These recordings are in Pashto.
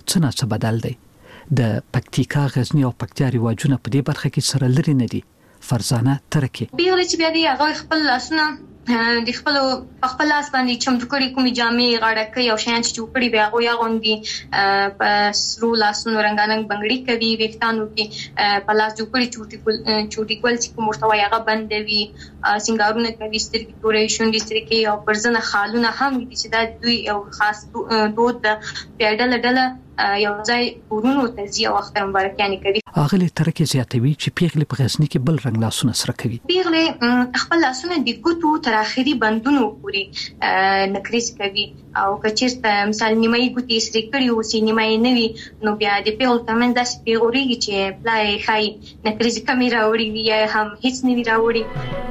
څه نه څه بدل دی. د پکتیکا، غزنی او پکتیا رواجونه په دې برخه کې سره لري نه دي. فرزانه ترکي پیغله چې بیا دی هغه خپل لاسونه د خپل لاس باندې چمتو کړي کومې جامې غاړه کوي او شیان چې جوړ کړي بیا هغه غوندي په سرو لاسونو رنگاننګ بنګړي کوي وختانو کې په لاس جوړ کړي چوټي کول چې کوم مرتوی هغه بندوي سنگارونه کوي سترګې تورې شونډې سترګې او پرزنه خالونه هم دي چې دا دوی یو خاص دود د پیډل ډله یو ځای ورونو ته ځي او اختر مبارکانه کوي. اغلی ترکي زیاتوي چې پیغله په غزنی کې بل رنگ لاسونه سره کوي. پیغله خپل لاسونه د ګوتو تر اخري بندونو پورې نکریز کوي او کچیرته مثال نیمایي ګوتې سره کړي او سي نیمایي نوي نو بیا د پیغله تمن داسې پیغوريږي چې پلای خای نکریز کمی راوړي یا هم هیڅ نه راوړي.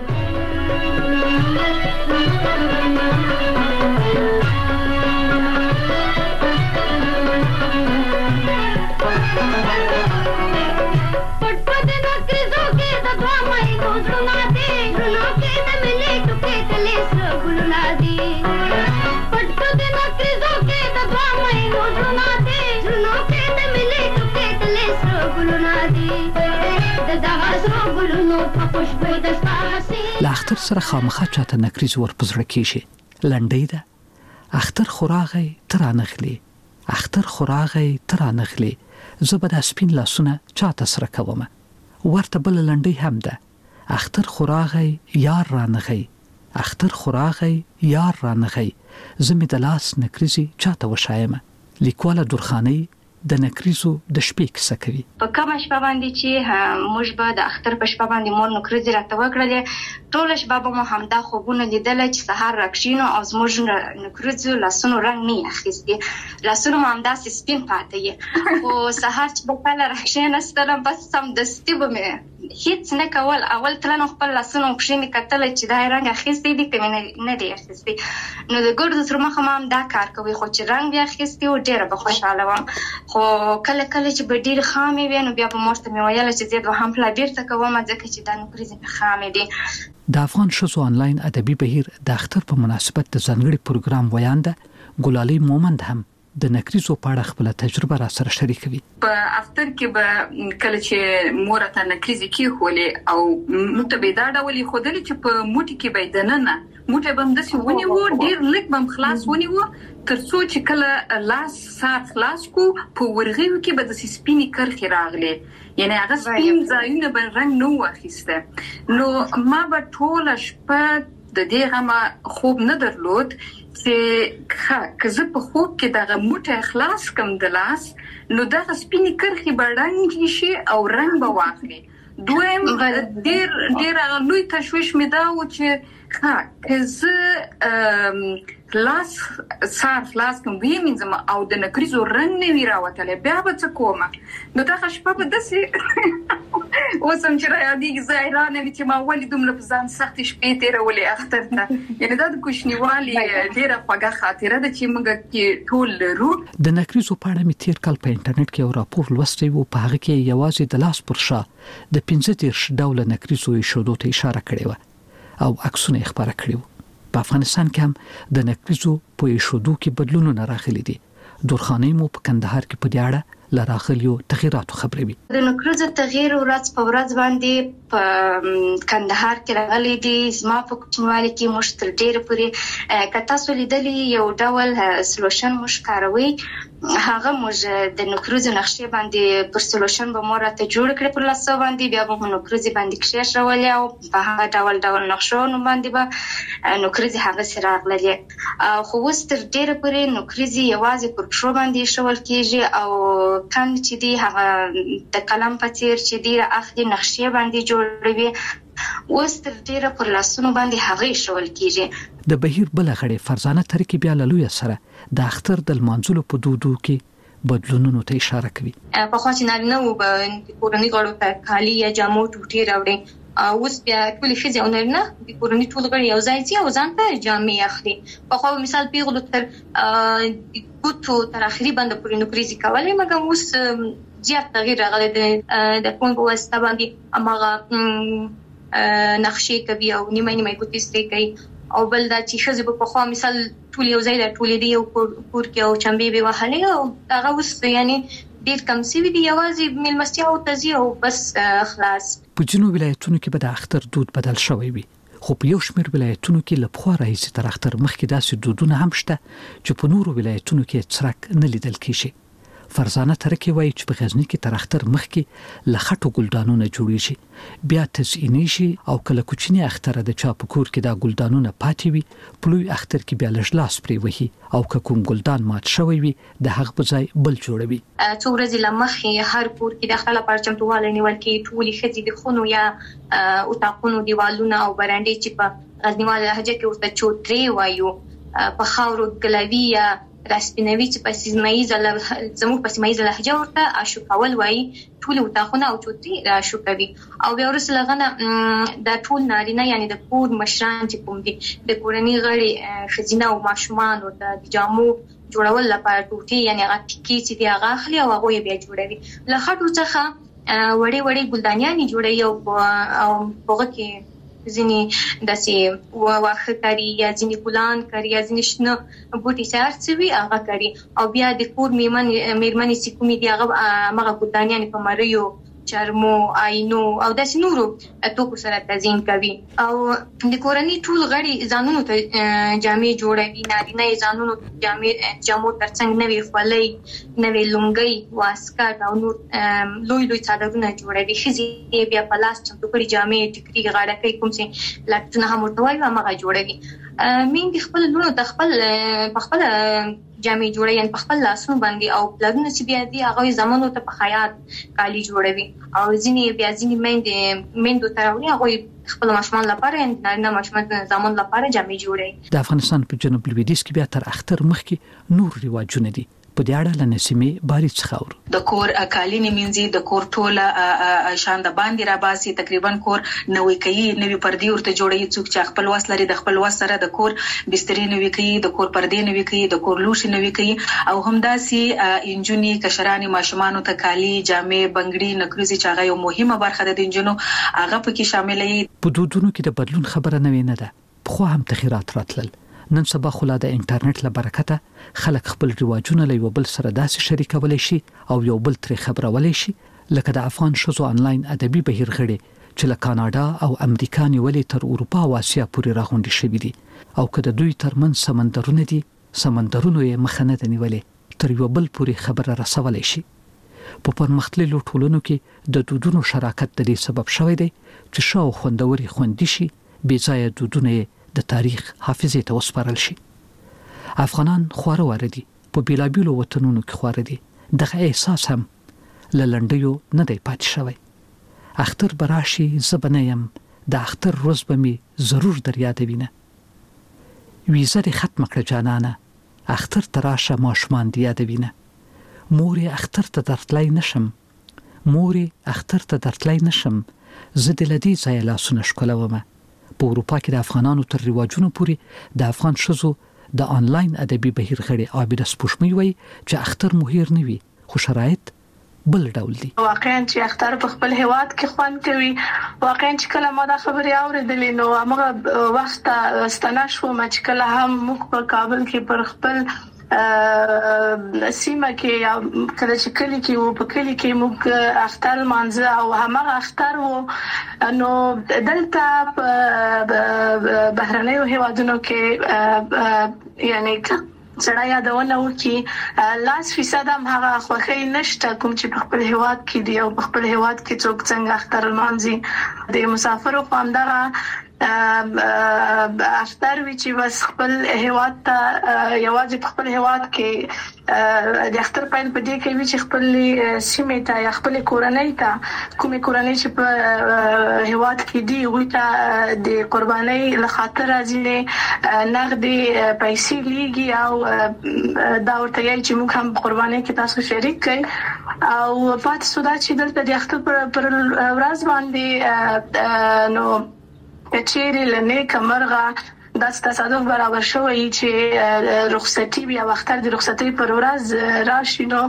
لا اختر سره خامخا چاته نکریز ورپزړه کیږي. لنډی ده اختر خوراغی ترانخلی، اختر خوراغی ترانخلی، زبد اسپین لاسونه چاته سره کومه. ورته بل لنډی هم ده اختر خوراغی یار رانغی، اختر خوراغی یار رانغی، زمي د لاس نکریزي چاته وشایمه. لیکواله درخانۍ د نکریزو د شپې کیسه کوي. په کومه شپه باندې چې موږ به د اختر په شپه باندې مور نکریزي راته وکړلې ټول شپه به مو همدا خوبونه لیدل چې سحر راکښینو او زموږ نکریزو لاسونو رنگ نه اخیستي، لاسونو همدا سپین پاتې او سحر چې په کله راکښیناستم بس سم دستي به مې هیڅ نه کول. اول تلنو خپل لاسونو پښې مې کتل چې دا رنگ اخیستي دي که نه دی اخیستي نو د ګردو تر مخه ما هم دا کار کوي خو چې رنگ بیا اخیستي او ډېره به خوشحاله وم. خو کله چې به ډېر خامې وي نو بیا به مور ته مې ویله چې زه دوهم پلا بیرته کوم ځکه چې دا نکریزې مې خامې دي. د افغان ښځو آنلاین ادبي بهیر د اختر په مناسبت د ځانګړي پروګرام ویانده ګلالۍ مومند هم د نکریزو په اړه خپل تجربه را سره شریکوي. په اختر کې به کله چې مور ته نکریزې کیښولې او موږ ته به دا ډول خودلې چې په موټي کې به دننه موټي به همداسې ونیوو ډېر لږ به خلاص ونیوو تر څو چې کله لاس سات خلاص کو په ورغیو کې به د سپینې کرخې راغلې یعنی هغه سپین ځایونه به رنګ نو واخیسته نو ما به ټول شپه د دې غمه خوب نه درلود چې که زه په خوب کې دغه موټی خلاص کم د لاس نو دغه سپینې کرښې به رنګ شي او رنګ به واخلي. دویم ډېر لوی تشویش مې دا و چې که زه لاس سار خلاص کوم وینځم او د نکریزو رنګ نه وی راوتلی بیا به څه کومه نو دغه شپه به داسې اوس هم چې رايادېږي زه حیرانه وي چې ما ولې دومره په ځان سختې شپې تېرولې اختر ته یعنې دا د کوچنیوالي ډېره خوږه خاطره ده چې موږ کې ټول لرو. د نکریزو په اړه مې تېر کال په انټرنیټ کې یو راپور لوستی و په هغه کې یوازې د لاس پر شا د 15 ډوله نکریزو ایښودو ته اشاره کړې وه او عکسونه یې خپاره کړي وو. په افغانستان کې هم د نکریزو په ایښودو کې بدلونونه راغلي دي. درخانۍ مو په کندهار کې په دې اړه له راغلیو تغیراتو خبروي. د نکریزو تغییر ورځ په ورځ باندې په کندهار کې راغلي دي. زما په کوچنیوالي کې موږ تر ډېره پورې که تاسو لیدلي یو ډول سلوشن موږ کاروي هغه موږ د نکریزو نقشې باندې پر سلوشن به مور راته جوړ کړې پر لاسو باندې بیا به مو نکریزې باندې کښېښولې او په هغه ډول نقشونو باندې به نکریزې هغسې راغللې. خو اوس تر ډېره پورې نکریزې یوازې پر پښو باندې ایښول کېږي او کن چې دی هغه د قلم په څیر چې دی اخلي نقشې باندې جوړوي اوس تر ډېره پر لاسونو باندې هغه ایښول کېږي. د بهیر بله غړې فرزانه ترکي بیا له لویه سره د اختر د لمانځلو په دودو کې بدلونونو ته اشاره کوي. پخوا چې نارینه وو به کورنۍ غړو ته کالي یا جامو ټوټې راوړي اوس بیا ټولې ښځې او نارینه د کورنۍ ټول غړي یو ځای ځي او ځان ته جامې اخلي. پخوا مثال پیغلو تر ګوتو تر اخري باندې پورې نکریزې کولې مګر اوس زیات تغییر راغلی د فون په واسطه باندې هماغه نقشې کوي او نیمه ګوتې سرې کوي او بل دا چې شزه په خوا مثال ټول یو ځای د ټولې دی او کور کې او چمبي به وهلې او هغه اوس یعنی ډیر کم سوي دي یوازې ملمستیا او تزیه او بس خلاص. په جنوب ولایتونو کې به د اختر دود بدل شوی وي خو په یو شمېر ولایتونو کې له پخوا راهیسې تر اختر مخکې داسې دودونه هم شته چې په نورو ولایتونو کې څرک نه لیدل کیږي. فرزانه ترکي وایي چې په غزني کې تر اختر مخکې له خټو ګلدانونه جوړیږي بیا تزئینی شي او کله کوچنی اختر د چا په کور کې دا ګلدانونه پاتې وي په لوی اختر کې بیا لږ لاس پرې وهي او که کوم ګلدان مات شوی وي د هغه په ځای بل جوړوي. څو ورځې لمخې هر کور کې د خپل لپاره چمتووالی نیول کې ټولې ښځې د خونو یا اتاقونو دیوالونه او برانډې چې په غزنیواله لهجه کې ورته چوترې وایو په خاورو ګلوي یا راسپینوي چې په سیمایي زموږ په سیمایي لهجه ورته اشو کول وایي ټول اتاقونه او چوترې راشو کوي او بیا ورسره لغنه د ټول نارینه یعنی د کور مشران چې کوم دي د کورنۍ غړي خزینه او ماشومان او د جامو جوړول لپاره ټوټي یعنی هغه ټکی چې دی هغه اخلي او هغه بیا جوړوي له خټو څخه وړي وړي ګلدانیان جوړي او هغه کې ځینی داسې واخه کوي یا ځینی ګلان کوي یا ځینی شنه بوټي سارڅوي هغه کوي او بیا د کور میرمنې چې کومې دی هغه مغه ګلدانیان په مریو چرمو آینو او داسې نورو توکو سره تزیین کوي او د کورنۍ ټول غړي ځانونو ته جامې جوړوي نارینه ځانونو جامو ترڅنګ نوې خولۍ نوې لونګۍ واسکټ او نور لوی لوی څادرونه جوړوي ښځې بیا په لاس چمتو کړي جامې ټیکري غاړکۍ کوم چې لاټونه هم ورته وایي هغه جوړوي. مين خپل لونو د خپل جامې جوړي یعنی په خپل لاسونو باندې او پلرونه چې بیا دي هغه زمونږ ته په خیاط کالی جوړوي او ځینې بیا ځینې میندو تراوي هغه خپل ماشومان لپاره نه ماشومان زمون لپاره جامې جوړي. د افغانستان په جنوب لویدیځ کې بیا تر اختر مخکې نور رواجونه دي په دې اړه لنسمه باري څخاور د کور کالین مینځي د کور ټوله شان د باندې را باسي تقریبا کور نوې کوي نوې پردي ورته جوړي څوک چې خپل واس لري د خپل واس سره د کور بسترې نوې کوي د کور پردې نوې کوي د کور لوښي نوې کوي او همداسي انجونی کشرانی ماشومان ته کالی جامې بنگړي نکریزي چاغه یو مهمه برخه د انجونو هغه پکې شاملې. په دودونو کې د بدلون خبره نه ده خو هم تغیرات راتلل. نن سبا خو د انټرنیټ له برکته خلک خپل رواجونه له یو بل سره داسې شریکولای شي او یو بل ترې خبرولای شي لکه د افغان شوزو آنلاین ادبي بهیر غړي چې له کاناډا او امریکا نیولې تر اروپا او اسیا پورې راغونډي شوي دي او که د دوی ترمن سمندرونه دي سمندرونو یې مخه نه نیولې تر یو بل پورې خبره رسولای شي. په پرمختللو ټولنو کې د دودونو شراکت د دې سبب شوی دی چې شاو خوندوري خوندي شي بې ځایه دودونه د تاریخ حافظه ته وسپارل شي. افغانان خواره وردي په بیلابیلو وطنونو کې خواره دي دغه احساس هم لنډیو نه دی پاتې شوی. اختر براشي زبنیم د اختر روز به می ضرور در یاد وینه ویزه ختم کړه جانانه اختر تراشه ماشومان دی یاد وینه موري اختر ته درتلای نشم موري اختر ته درتلای نشم زه د لدی ځای لاسونه شکولومه. په اروپا کې د افغانانو تر رواجونو پورې د افغان شوزو د آنلاین ادبي بهیر غړي عابد سپوږمۍ وایي چې اختر مهیر نه وي خو شرایط بل ډول دي. واقعا چې اختر په خپل هیواد کې خوند کوي واقعا چې کله ما دا خبرې اوریدلې نو هغه وخت ستنه شو چې کله هم موږ په کابل کې پر خپل سیمه کې یا کله چې کلی کې وو په کلی کې موږ اختر مانځه او هغه اختر وو نو دلته بهرنیو هیوادونو کې یعنی سړی یادونه وکي لاس فیصد هم هغه خوخي نشته کوم چې په خپل هیواد کې دی او په خپل هیواد کې څوک څنګه اختر مانځي د مسافرو خواندغه اختر وی چې بس خپل هیواد ته یوازې په خپل هیواد کې د اختر پاین په دې کې وی چې خپل سیمه ته یا خپل کورنۍ ته کومې کورنۍ چې په هیواد کې دی وی ته د قربانۍ لخاطر ځینې نغدي پیسې لیږي او دا ورته یې چې موږ هم قربانۍ کې تاسو شریک کړئ او پات سودا چې دلته د اختر پر ورځ باندې نو کچېری لنه کمرغه د تصادف برابر شوی چې رخصتي بیا وختر د رخصتي پر ورځ راشي نو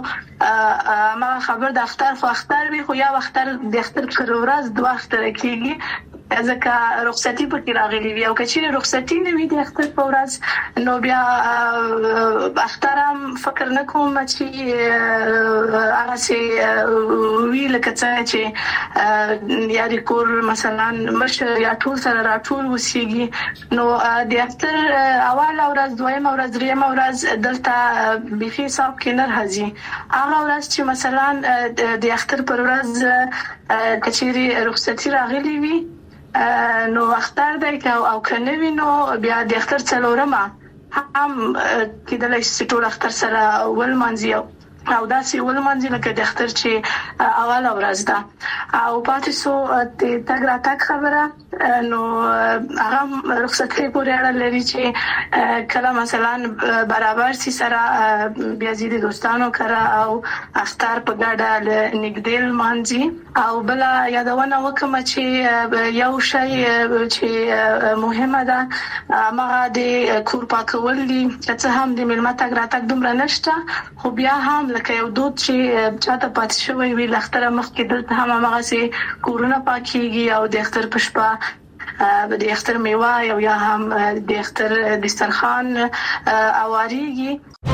ما خبر د اختر خو اختر وی خو یا وختر د اختر پر ورځ دوه اختر کېږي ځکه رخصتي پکې راغلي وي او کچې رخصتي نه وي د اختر په ورځ نو بیا اخترام فکر نه کوم چې هغه چې ویل کڅه چې یا د کور مثلا مشر یا ټول سره راټول وسیږي نو د اختر اول ورځ دویم ورځ دریم ورځ دلته بيخي صاحب کې نه راځي هغه ورځ چې مثلا د اختر پر ورځ کچېری رخصتي راغلي وي نو اختر دی او کنه وینو بیا د اختر څلورمه هم کېدلای شي ټول اختر سره ول منځي او داسې ول منځي لکه د اختر چې اول ورځ ده او پاتې سو د تګ راتګ خبره نو هغه رخصتي پورې اړه لري چې کله مثلا برابر سي سره بیا زیات دوستانو کرا او اختر په ګډه نګدل منځي او بل یادونه وکم چې یو شی چې مهمه ده ما د کور پاکول دي چې هم د ملمت تګ راتګ دومره نشته خو بیا هم لکه یو دود چې چاته پات شوی وی لختره مخکې دلته هم هغه سي کورونه پاکيږي او د اختر پښپا د اختر میوه او یا هم د اختر دسترخوان اواریږي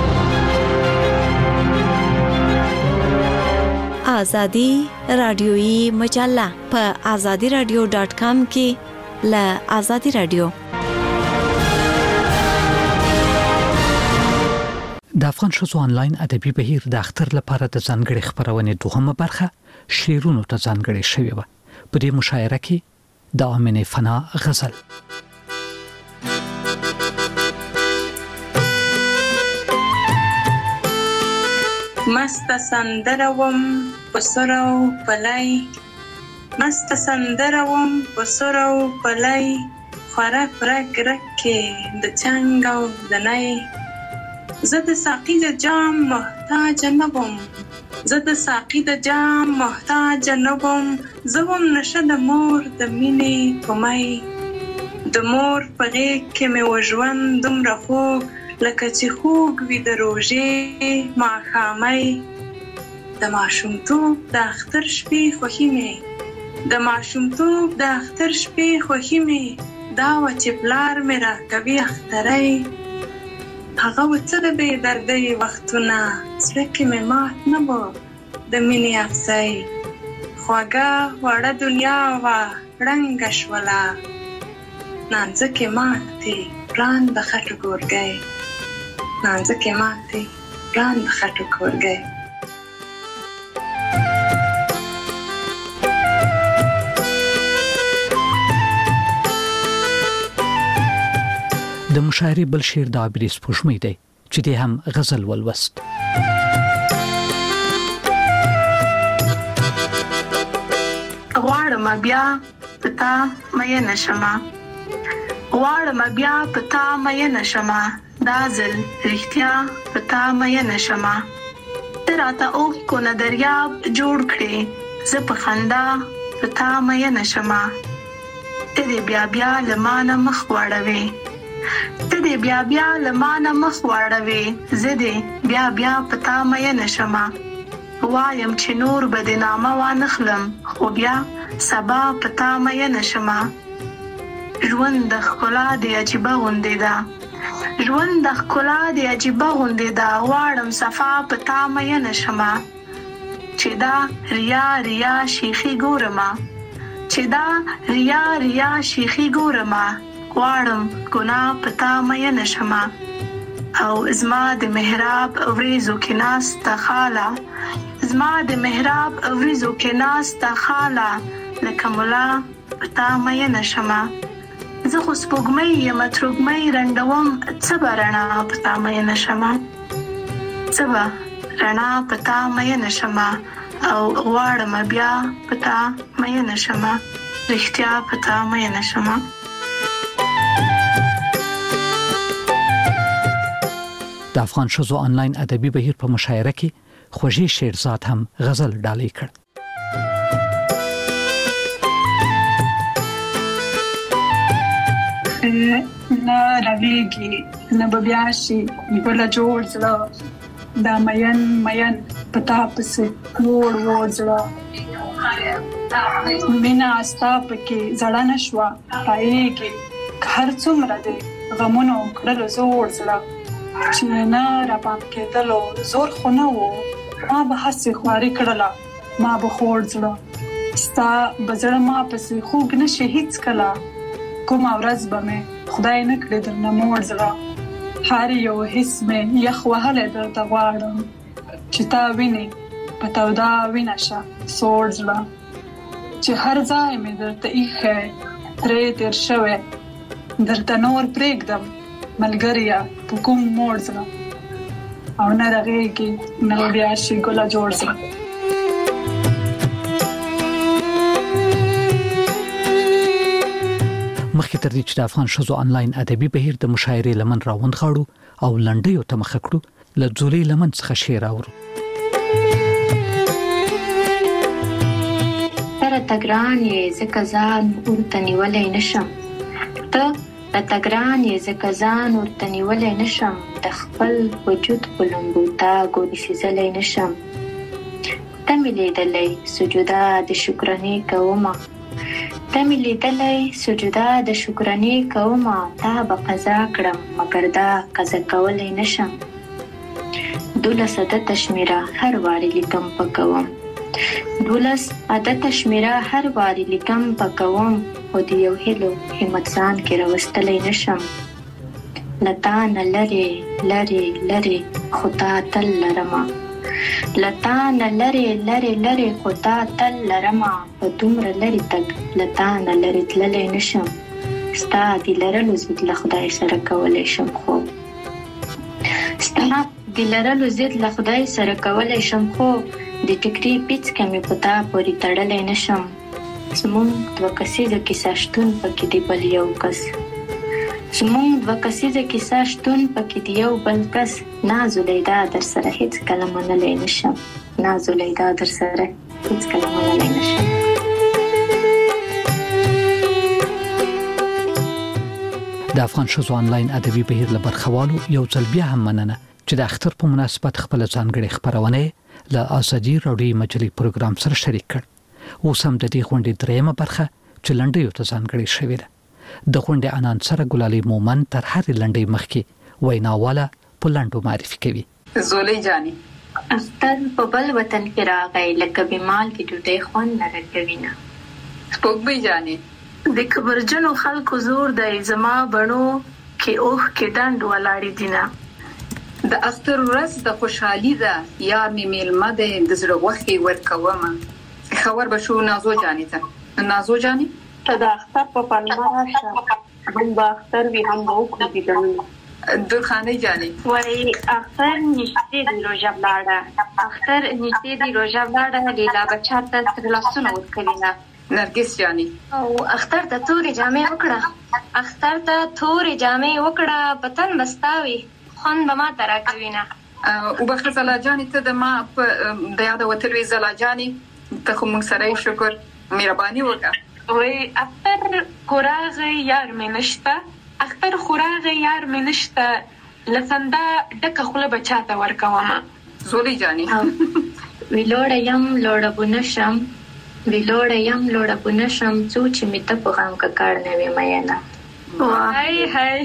آزادی رادیویی مجله په azadiradio.com کې ل آزادی رادیو د افغان شوزو انلاین ادبي بهیر د اختر لپاره د ځانګړي خبرونه دوهمه برخه شعرونو ته ځانګړي شوی و په دې مشاعره کې د امنه فنا غزل مست سندروم پسرو پلای مست سندروم پسرو پلای خورک رک رکه د چنګو دنای زه د ساقي د جام محتاج نبم زه د ساقي د جام محتاج نبم زوم نشه د مور د مینې کومای د مور په غېږ کې مې وژوند دومره خوږ لکه چې خوږ وي د روژې ماښامۍ د ماشومتوب د اختر شپې خوښي مې د ماشومتوب د اختر شپې خوښي مې دا وه چې پلار مې راکوي اخترۍ هغه څه د بې دردۍ وختونه زړه کې مې مات نه و د مینې افسۍ خوږه وړه دنیا وه ړنګه شوله نانځکې مات دي پران د خټو ګورګی نانځکې مات دي پران د خټو ګورګی د مشاعرې بل شعر د عبري سپوږمۍ دی چې د هم غزل ولوست غواړم بیا پتا مې نشما غواړم بیا پتا مې نشما دا ځل رښتیا پتا مې نشما تراته او کو نه دریاب جوړ کړي زه په خندا پتا مې نشما ته دې بیا لمانه مخ وړوي ته دې بیا لمانه مخ وړوي زه دې بیا پتا مې نشما وایم چې نور بدنامه وانخلم خو بیا سبا پتا مې نشما ژوند د ښکلا دی عجیبه غوندې ده ژوند د ښکلا دی عجیبه غوندې ده غواړم صفا پتا مې نشما چې دا ریا شیخي ګورما چې دا ریا شیخي ګورما غواړم ګناه پتا مې نشما او زما د محراب وریزو کې ناسته خاله زما د محراب وریزو کې ناسته خاله لکه ملا پتا مې نشما زه خو سپوږمۍ یم ترږمۍ رنډوم څه به رڼا پتا مې نشما څه به رڼا پتا مې نشما او غواړم بیا پتا مې نشما رښتیا پتا مې نشما د افغان شوزو انلاین ادبي بهیر په مشاعره کې خوږی شعرزاد هم غزل ډالۍ کړ نه راویږي نه بیا شي بل جوړ زړه دا مین پتا پسې وړ زړه مینا استا پکې زړه نشوا پایږي هر څومره دې غمونو کړل زور زړه چې نه را پام کېدلو زور خو نه وو ما به هسې خواري کړله ما به خوړ زړه ستا بزړه ما پسې خوږ نشي هیڅ کله کومه ورځ به مې خدای نه کړي درنه موړ زړه هر یو حس مې یخ وهلی درته غواړم چې تا وینې په توده وینه شه سوړ زړه چې هر ځای مې درته ایښی ترې تېر شوی درته نور پرېږدم ملګریه په کوم موړ زړه او نه رغېږي نه بیا شي ګله جوړ زړه مخکې تر دې چې د افغان ښځو آنلاین ادبي بهیر د مشاعرې لمن راوند غاړو او لنډیو ته مخه کړو له ځولې لمن څخه شعر اورو تر تګران یې ځکه ځان ورته نیولی نشم ته تګران یې ځکه ځان ورته نیولی نشم د خپل وجود په لمبو تا ګورې سیزلی نشم ته مې لیدلی سجوده د شکرانې کومه ته مې لیدلی سجوده د شکرانې کومه تا به قضا کړم مګر دا قضا کولی نشم 12 عدده شمیره هر وارې لیکم پکوم 12 عدده شمیره هر وارې لیکم پکوم خو د یو هیلو همت ځان کې راوستلی نشم له تا نه لرې لرې لرې خو تا تل لرمه له تا نه لرې لرې لرې خو تا تل لرمه په دومره لرې تګ له تا نه لرې تللی نشم ستا د لرلو ضد له خدای سره کولی شم خو ستا د لرلو ضد له خدای سره کولی شم خو د ټکري پیڅکه مې په تا پورې تړلی نشم زمونږ 2 کسیزه کیسه شتون پکې دی بل یو کس زمونږ 2 کسیزه کیسه شتون پکې دی یو بل کس نازولیدا در سره هیڅ کله منلی نشم نازولیدا در سره هیڅ کله منلی نشم د افغان ښځو آنلاین ادبي بهیر له برخوالو یو ځل بیا هم مننه چې د اختر په مناسبت خپل ځانګړي خبرونه له ازادي راډیو مجلې پروګرام سره شریک کړ اوس هم د دې غونډې دریمه برخه چې لنډیو ته ځانګړې شوې ده د غونډې انانسره ګلالي مومن تر هرې لنډۍ مخکې ویناواله په لنډو معرفي کوي زولۍ جاني اختر په بل وطن کې راغی لکه بیمال کې ډوډۍ خوند نه راکوي نه سپوږمۍ جاني د کبرجنو خلکو زور دی زما بڼو کې اوښ کې ډنډ ولاړې دي نه د اختر ورځ د خوشحالي ده یار مې میلمه دی د زړه غوښې ورکومه خبر به شو نازو جاني ته نازو جاني ته د اختر په پلمه راشه هم به اختر وي هم به وکړو دیدنونه درخانۍ جاني وایي اختر نږدې دی روژه ولاړه اختر نږدې دی روژه ولاړه لیلا بچا ته تر لاسونه ورکوي نه نرګس جاني او اختر ته تورې جامې وکړه اختر ته تورې جامې وکړه بتن بستاوي خوند به ما ته راکوي نه وبخښه زلا جاني ته د ما په د یاد وتلوي زلا جاني ته خو موږ سره شکر مهرباني وکړه وای اختر خوراغه یار مې نشته اختر خوراغه یار مې نشته لسنده ډکه خوله بچا ته ورکوم زولۍ جاني ویلوړه یم لوړه بنشم ویلوړه یم لوړه بنشم څو چې می ته په غم کا کار نه وي مې نه هاي هاي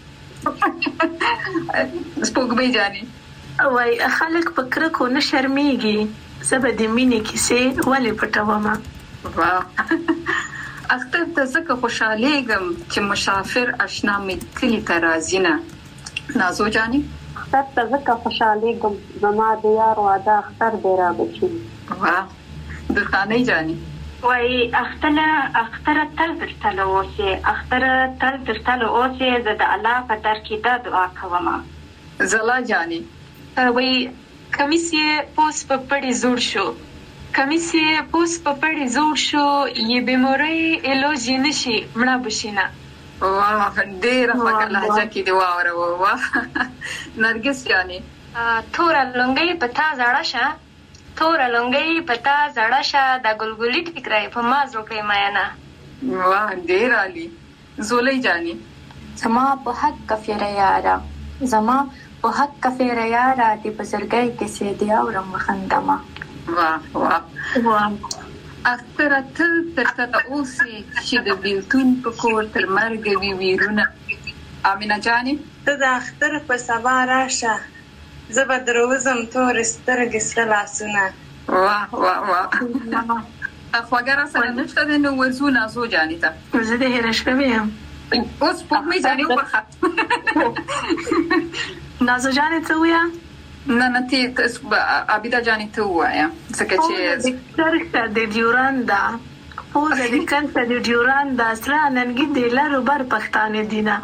سپوږمۍ جاني وای خلک په کرکو نه شرمېږي زبه د مینې کیسې ولې پټوم واه اختر ته زکه خوشالېږم چې مسافر آشنا مې کلی ته راځي نه نازو جاني اختر ته زکه خوشالېږم زما د یار واده اختر دی را بچي واه درخانۍ جاني وای اختر تل درتل اوسه اختر تل درتل اوسه زه د الله په در کې دا دعا کوم زلا جاني وای کمیس یې پوس په پړې زوړ شو کمیس یې پوس په پړې زوړ شو یې بیموري علاج نشي مړه بشینه واه ډېر په لهجه کې دی واوره واه نرګس جاني تور لنګي پتا زړه شه تور لنګي پتا زړه شه د ګلګلي ټکرای په مازو کې میانا واه ډېر عالی زولۍ جاني زما په حق کفیره یارا زما په حق کفیره یارا د بزرګۍ کې سي دی او رم خندما واه واه اختر تل تر اوسې چې د بیلتون په کور تر مرګ وی ویرونه. امینه جاني ته د اختر په سبا راشه زه به دروزم تور سترګې سره لاسونه. واه واه واه خواږه را سره نشته د نو ورزو نازو جاني ته زه د هیره شوی یم اوس په مې جاني وبخښه. نازو جاني ته ویا نه ته عابده جاني ته وایا ځکه چې سترګه د ډیوراندا پوزه د کنته د ډیوراندا سره ننګي د لارو بر پښتانه دینه.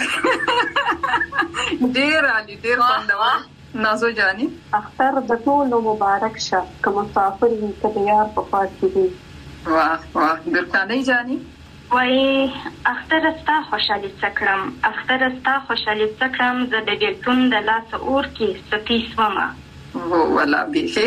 ډیر علي ډیر خوندور. نازو جاني اختر د ټولو مبارک شه که مسافر وي که د یار په خوا کې وي. واه واه درخانۍ جاني وای اختر ستا خوشالي سکرم اختر ستا خوشالي سکرم زه د بیلتون د لاس اور کې سپي سومه. وو ولا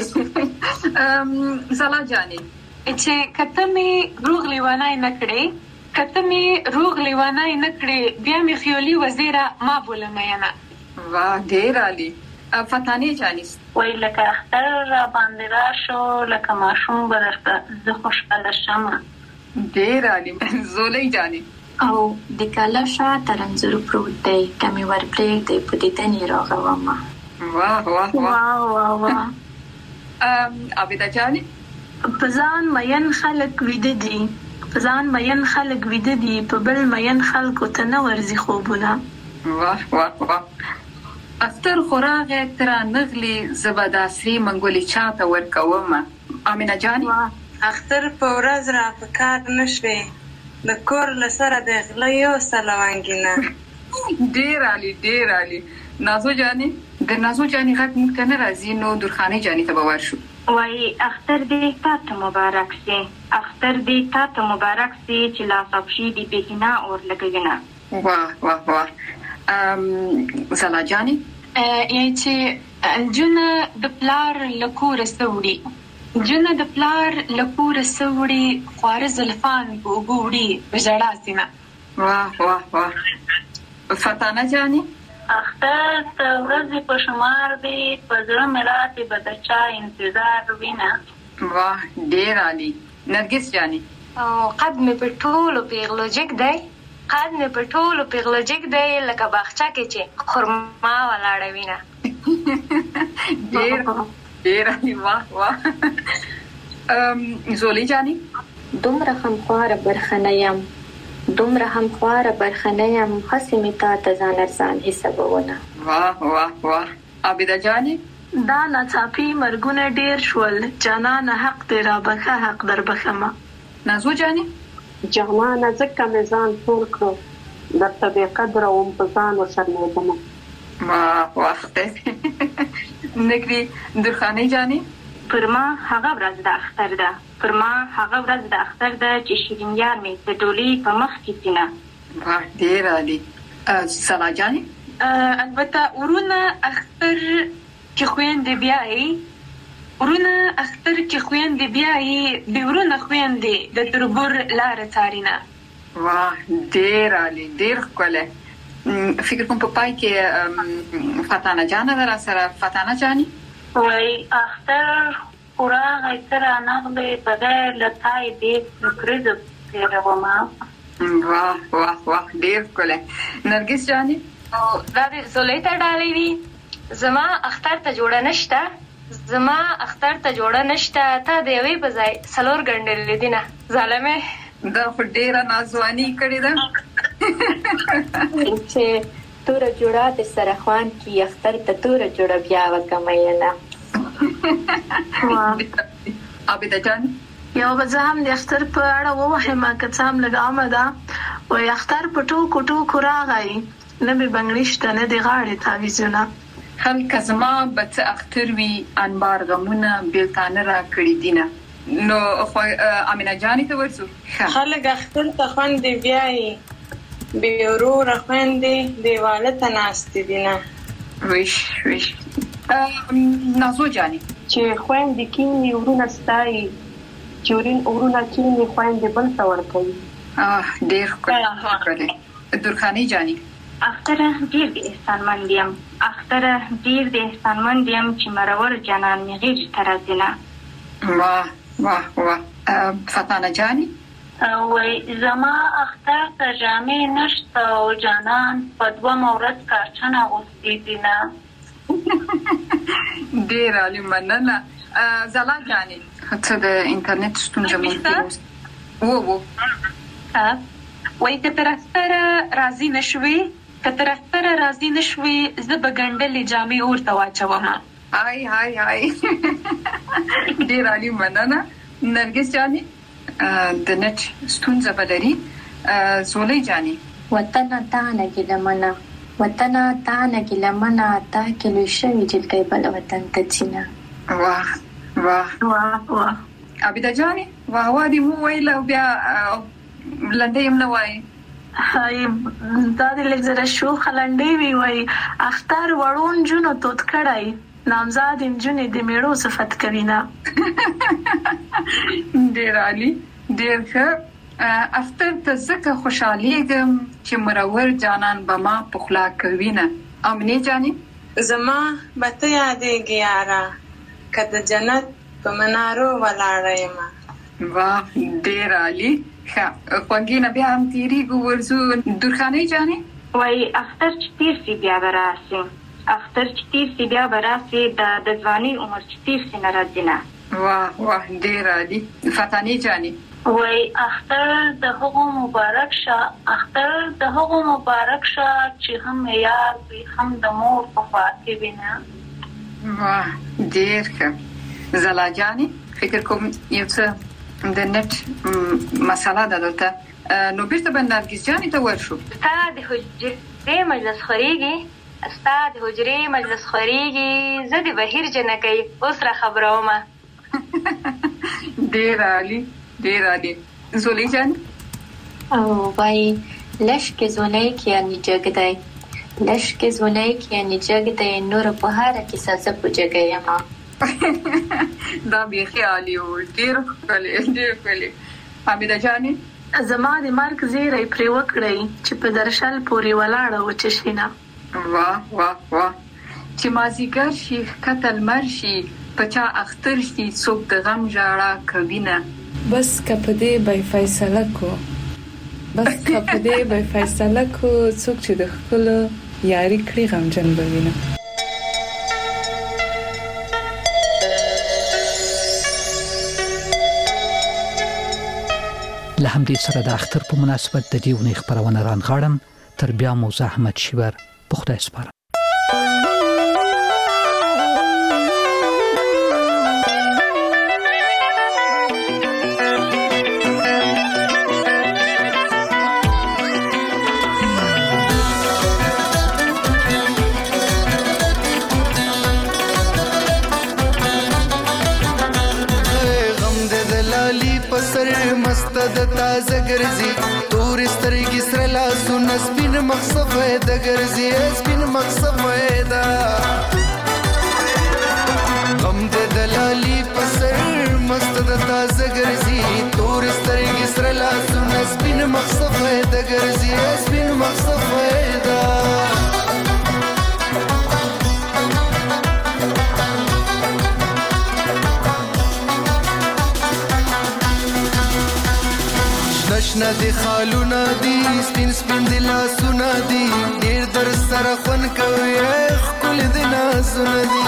به زلا جاني چې کته مې روغ لیوانای نکړې کته مې روغ لیوانای نکړې بیا مې خیالي وزیره ما بوله مېنه. واه ډیر علي. فتانه جاني وای لکه اختر را باندې راشو لکه ماشوم برته زه خوشاله شمه. ډیر علي. زولۍ جاني او د کاله شاته رنځور پروت دی کمې ورپرېږ دی په دیدنې راغومه. واه واه واه واه واه. عابده جاني په ځان مین خلک ویده دي په ځان مین خلک ویده دي په بل مین خلکو ته نه ورځي خوبونه. واه واه واه. اختر خوراغه تر نغلي زبداسري منګولي چاته ورکومه. امینه جاني اختر په ورځ را پکار نشوي د کور لسره د غلیو سلوانګینه. ډیر علي ډیر علي. نازو جاني د نازو جاني غږ مونږ ته نه راځي نو درخانۍ جاني ته به ورشو. وای اختر دې تاسو مبارک سي اختر دې تاسو مبارک سي چې لا صبشي دي بهینا اور لګینا. واه واه واه. زلا جاني یعنی چې الجنه د پلار لکور سوړي جنه د پلار لکور سوړي خوار زلفان ګوګوړي بجړا سینا. واه واه واه. فتانه جاني اختر ته ورځې په شمار دی په زړه مې راتې به د چا انتظار وینه. واه ډیر علي. نرګس جاني قد مې په ټولو پیغلو جګ دی قد مې په ټولو پیغلو جګ دی لکه باغچه کې چې خرما ولاړه وینه. ډیر ډیر علي. واه واه. زولۍ جاني دومره هم خواره برخنه یم دومره هم خواره برخنه یم هسې مې تا ته ځان ارزان حسابونه. واه واه واه. عابده جاني دا ناڅاپي مرګونه ډیر شول جانانه حق دې را بخښه حق در بخښمه. نازو جاني جانانه ځکه مې ځان ټول کړو درته بې قدره وم په ځان وشرمېدمه. واه واه. نګري درخانۍ جاني پر ما هغه ورځ د اختر ده پر ما هغه ورځ د اختر ده چې شیرین یار مې د ډولۍ په مخ کې سینه. واه ډیر علي. زلا جاني البته ورونه اختر کې خويندې بیاي ورونه اختر کې خويندې بیاي به ورونه خويندې د تربور لار تارینا. واه ډیر علي ډیر ښکلی. فکر کوم په پای کې فتانه جانه در سره. فتانه جاني وای اختر خوراغه تر نغلې بغیر لتاي دې نکرد پیروما. واه واه واه ډیر ښکلی. نرګس جاني دا د زولۍ ته ډالۍ دي زما اختر ته جوړه نشته زما اختر ته جوړه نشته تا د یوې په ځای څلور ګنډلې دي نه ظالمه. دا خو ډیره نازواني کړې ده چې تور جوړه د سره خوان کی اختر ته تور جوړه بیا وکمایله. عابده جان یو بځه هم د اختر په اړه ووهمه که څه هم لږ عامه ده وایي اختر په ټوکو ټوکو راغی نه مې بنګړي شته نه د غاړې تعویضونه. هلکه زما به څه اختر وي انبار غمونه بیلتانه را کړي دینه. نو امینه جاني ته ورسو. خلک اختر ته خوندې بیایي بې وروره خویندې دیواله ته ناستې دینه. ویش ویش. نازو جاني چې خویندې کینې ورونه ستایي چې ورونه کینې خویندې بل ته ورکوي. ډېر ښکلی. درخانۍ جاني اختره ډېر د احسانمند یم اختره ډېر د احسانمند یم چې مرور جانان مې غېږ ته راځي نه. واه واه فتانه جاني وای زما اختر ته جامې نشته او جانان په دوه مورد کارچنه غوستې دي نه ډیر عالی مننه زلا جاني څه د انټرنیټ ستونزه مو وو وای که تر اختره راضي نشوي زه به ګنډلې جامې ورته واچوم هاي ډیر عالی مننه نرګس جاني د نت ستونزه بلري زولې جاني وطن تانه ګلمنه تا کلو شوی جلګي بل وطن ته چینا واه عبیده جاني واه دې مو ویل بیا لنډې هم نه وای هاي دا د لږه شو خلنډې وی وای اختر وړون جنو توت کړای نامزاد انجونې د میړو صفت کوي نه ډیر عالی ډیر ښه افتر ته زکه خوشاليږم چې مرور جانان بما پخلا کوي نه امنه جاني زما بته یادېږي یارا کده جنت په منارو ولاړم واه ډیر عالی ښه خوږینه بیا هم تیری ګورزو درخانه جاني وای اختر چې تیر سی بیا براسي د ځواني عمر چې تیر سی ناراضینا واه ډیر عالی فتانی جاني وای اختر د هغو مبارک شه چې هم یار وي هم د مور په خوا کې وینه واه ډیر ښه زلا جاني فکر کوم یو څه د نت مساله ده دلته نو بیرته به نرګس جاني ته ورشو استاد حجرې مجلس خوريږي زه د بهیر جنکې اوس را خبرومه ډیر عالی زولې جان او وای لشکې زولې کې یعنی جګدای نور په هر کې ساز په جګیا ما دا به خیالي او ډیر کلی حمیده جاني زما د مارک زیرې پرې وکړی چې په درشل پوری ولاړه و چشینا واه چې مازیګر شي قتل مرشي پچا اختر شي څوک د غم ژړا کوي نه بس کپدې به فیصله کو څوک چې د خپل یاري کړی غمجن بوینه له همدې سره د اختر په مناسبت د دې ونې خبرونه رانغاړم تر بیا مو زحمت شیور په خدای سپارم د تازه ګرځي تور سترګې سره لاسونه سپین مخصفه د ګرځي سپین مخصفه دا غم د دلالي پسر مست د تازه ګرځي تور سترګې سره لاسونه سپین مخصفه د ګرځي سپین مخصفه دا نشنا دی خالونا دی سپین دی لاسونا دی ډیر در سره خون کوي خپل دی نازونا دی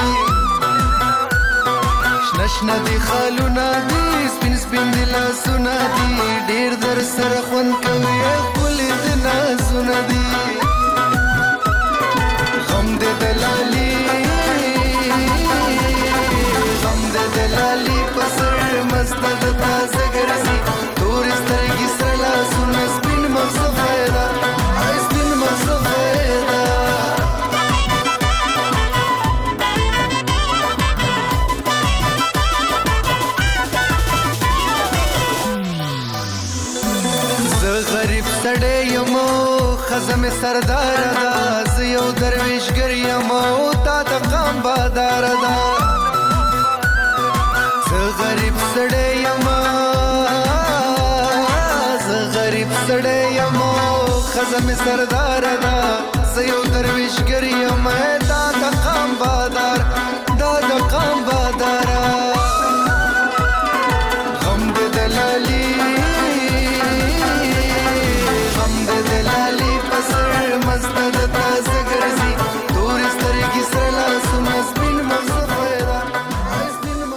نشنا دی خالونا دی سپین دی لاسونا دی ډیر در سره خون کوي خپل دی نازونا دی غم دې دلالي پسر مست د تازه ګرځي تور سترګې سره لاسونه سپین مخصفه ده سپین مخصفه ده زه غریب سړی یم خزم سردار ده زه یو درویشګر یم تا ته قام بادار ده زه غریب سړی یم خزم سردار ده